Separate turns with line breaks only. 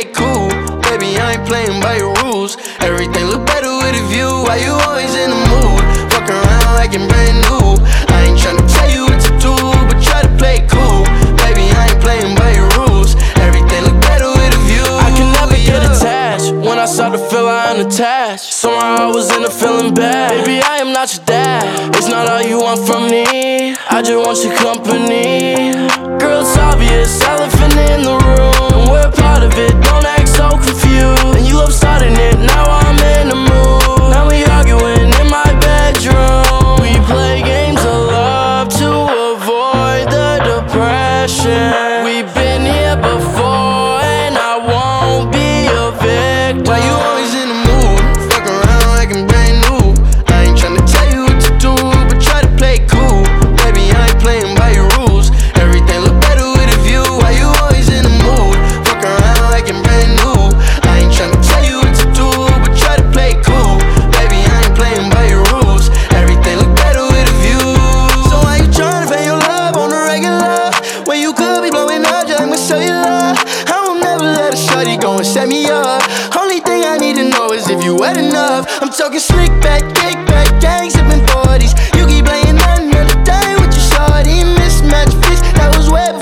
play cool. Baby, I ain't playing by your rules. Everything look better with a view. Why you always in the mood? Fuck around like I'm brand new. I ain't tryna tell you what to do, but try to play cool. Baby, I ain't playing by your rules. Everything look better with a view.
I can never get attached. When I start to feel I unattached, somehow I was in a feeling bad. Baby, I am not your dad. It's not all you want from me. I just want your company. Girl, it's obvious, elephant in the room, and we're part of it. Don't act so confused. And you love starting it, now I'm in the mood. Now we arguing in my bedroom. We play games of love to avoid the depression. We've been here before, and I won't be a victim.
Why you always in the mood? Fuck around like I'm brand new. I ain't tryna tell you what to do, but try to play cool. Baby, I ain't playing by your rules. Everything look better with a view. Why you always in the mood? Fuck around like I'm brand new. I ain't tryna tell you what to do, but try to play cool. Baby, I ain't playing by your rules. Everything look better with a view. So why you tryna pay your love on the regular, when you could be blowing up just like my cellular? I won't never let a shawty go and set me up. Only thing I need to know is if you wet enough. I'm talking slick back, kick back, gang sipping 40s. You keep playing another day with your shawty. Mismatch fits, that was wet